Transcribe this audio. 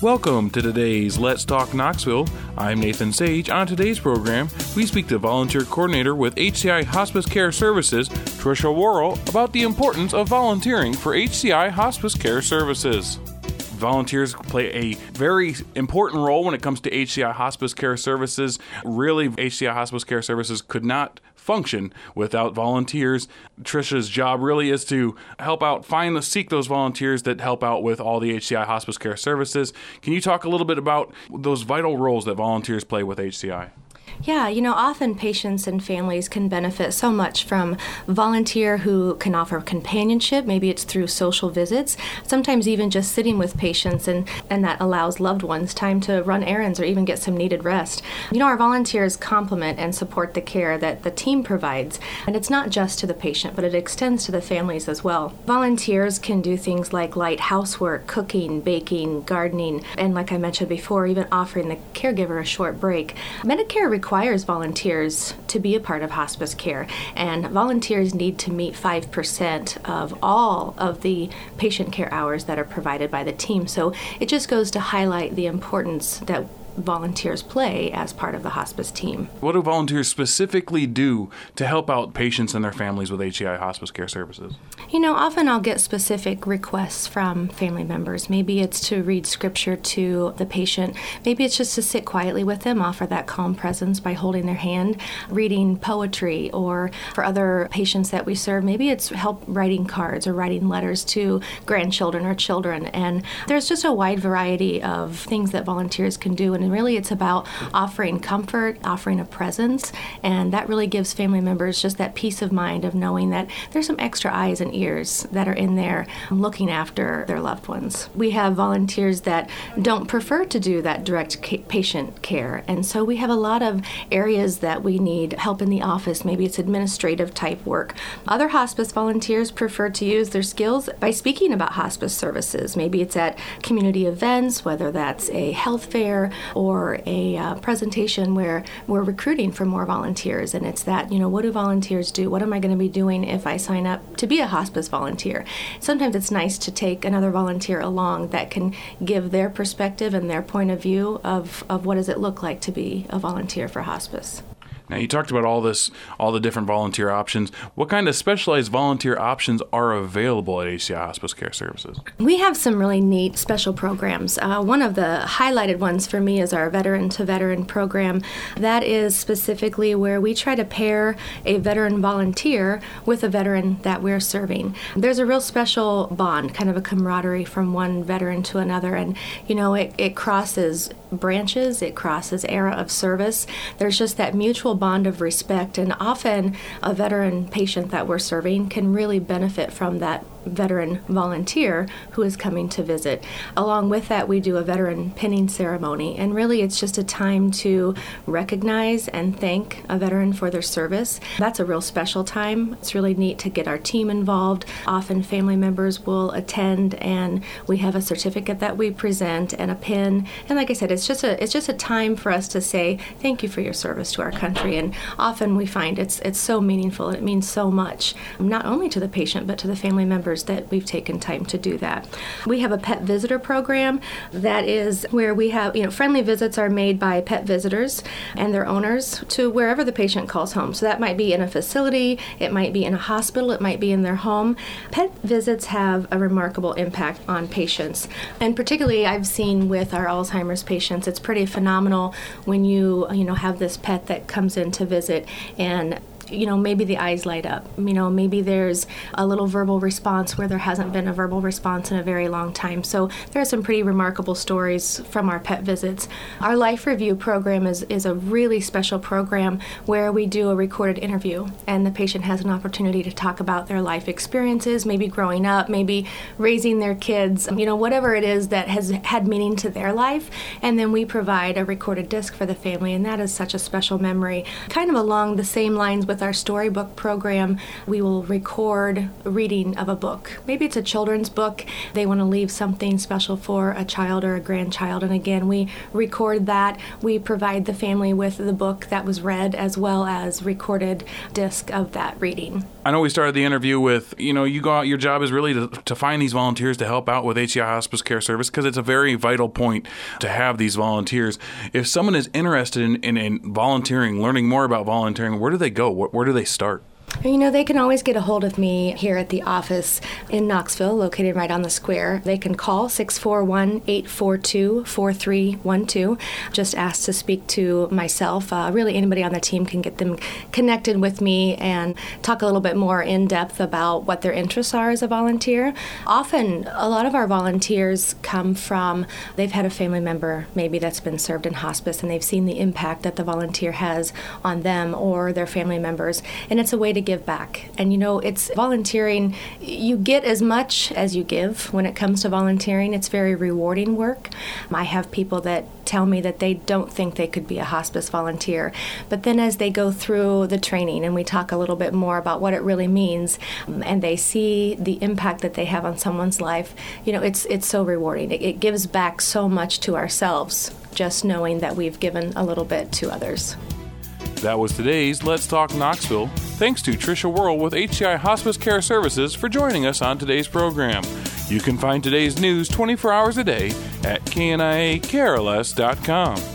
Welcome to today's Let's Talk Knoxville. I'm Nathan Sage. On today's program, we speak to volunteer coordinator with HCI Hospice Care Services, Tricia Worrell, about the importance of volunteering for HCI Hospice Care Services. Volunteers play a very important role when it comes to HCI Hospice Care Services. Really, HCI Hospice Care Services could not function without volunteers. Tricia's job really is to help out, seek those volunteers that help out with all the HCI Hospice Care Services. Can you talk a little bit about those vital roles that volunteers play with HCI? Yeah, often patients and families can benefit so much from a volunteer who can offer companionship. Maybe it's through social visits, sometimes even just sitting with patients, and that allows loved ones time to run errands or even get some needed rest. Our volunteers complement and support the care that the team provides, and it's not just to the patient, but it extends to the families as well. Volunteers can do things like light housework, cooking, baking, gardening, and like I mentioned before, even offering the caregiver a short break. Medicare requires volunteers to be a part of hospice care, and volunteers need to meet 5% of all of the patient care hours that are provided by the team. So it just goes to highlight the importance that volunteers play as part of the hospice team. What do volunteers specifically do to help out patients and their families with HCI Hospice Care Services? Often I'll get specific requests from family members. Maybe it's to read scripture to the patient. Maybe it's just to sit quietly with them, offer that calm presence by holding their hand, reading poetry, or for other patients that we serve, maybe it's help writing cards or writing letters to grandchildren or children. And there's just a wide variety of things that volunteers can do. And really it's about offering comfort, offering a presence, and that really gives family members just that peace of mind of knowing that there's some extra eyes and ears that are in there looking after their loved ones. We have volunteers that don't prefer to do that direct patient care, and so we have a lot of areas that we need help in the office. Maybe it's administrative type work. Other hospice volunteers prefer to use their skills by speaking about hospice services. Maybe it's at community events, whether that's a health fair or a presentation where we're recruiting for more volunteers, and it's that, what do volunteers do? What am I going to be doing if I sign up to be a hospice volunteer? Sometimes it's nice to take another volunteer along that can give their perspective and their point of view of what does it look like to be a volunteer for hospice. Now, you talked about all the different volunteer options. What kind of specialized volunteer options are available at HCI Hospice Care Services? We have some really neat special programs. One of the highlighted ones for me is our Veteran to Veteran program. That is specifically where we try to pair a veteran volunteer with a veteran that we're serving. There's a real special bond, kind of a camaraderie from one veteran to another, and it crosses branches, it crosses era of service. There's just that mutual bond of respect, and often a veteran patient that we're serving can really benefit from that veteran volunteer who is coming to visit. Along with that, we do a veteran pinning ceremony, and really it's just a time to recognize and thank a veteran for their service. That's a real special time. It's really neat to get our team involved. Often family members will attend, and we have a certificate that we present and a pin. And like I said, it's just a time for us to say thank you for your service to our country. And often we find it's so meaningful. It means so much, not only to the patient but to the family members that we've taken time to do that. We have a pet visitor program that is where we have, friendly visits are made by pet visitors and their owners to wherever the patient calls home. So that might be in a facility, it might be in a hospital, it might be in their home. Pet visits have a remarkable impact on patients. And particularly I've seen with our Alzheimer's patients, it's pretty phenomenal when you have this pet that comes in to visit, and maybe the eyes light up. Maybe there's a little verbal response where there hasn't been a verbal response in a very long time. So there are some pretty remarkable stories from our pet visits. Our Life Review program is a really special program where we do a recorded interview, and the patient has an opportunity to talk about their life experiences, maybe growing up, maybe raising their kids, whatever it is that has had meaning to their life. And then we provide a recorded disc for the family, and that is such a special memory. Kind of along the same lines with our storybook program, we will record a reading of a book. Maybe it's a children's book. They want to leave something special for a child or a grandchild. And again, we record that. We provide the family with the book that was read as well as recorded disc of that reading. I know we started the interview with, you go out, your job is really to find these volunteers to help out with HCI Hospice Care Service, because it's a very vital point to have these volunteers. If someone is interested in volunteering, learning more about volunteering, where do they go? Where do they start? They can always get a hold of me here at the office in Knoxville, located right on the square. They can call 641-842-4312. Just ask to speak to myself. Really, anybody on the team can get them connected with me and talk a little bit more in depth about what their interests are as a volunteer. Often, a lot of our volunteers come from, they've had a family member maybe that's been served in hospice, and they've seen the impact that the volunteer has on them or their family members, and it's a way to give back. And it's volunteering. You get as much as you give when it comes to volunteering. It's very rewarding work. I have people that tell me that they don't think they could be a hospice volunteer, but then as they go through the training and we talk a little bit more about what it really means, and they see the impact that they have on someone's life, it's so rewarding. It gives back so much to ourselves, just knowing that we've given a little bit to others. That was today's Let's Talk Knoxville. Thanks to Tricia Worrell with HCI Hospice Care Services for joining us on today's program. You can find today's news 24 hours a day at kniakrls.com.